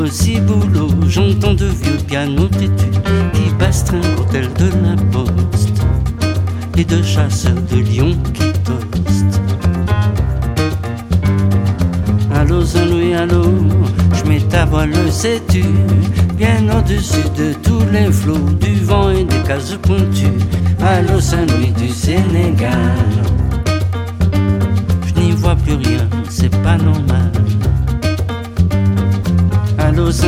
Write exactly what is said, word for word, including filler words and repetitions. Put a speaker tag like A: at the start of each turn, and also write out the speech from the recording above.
A: Aussi boulot, j'entends de vieux pianos têtus qui bastringuent hôtel de la Poste et de chasseurs de lions qui toastent. Allô Saint-Louis, allô, je mets ta voile, sais-tu, bien au-dessus de tous les flots du vent et des cases pointues. Allô Saint-Louis du Sénégal, je n'y vois plus rien, c'est pas normal. Allô Saint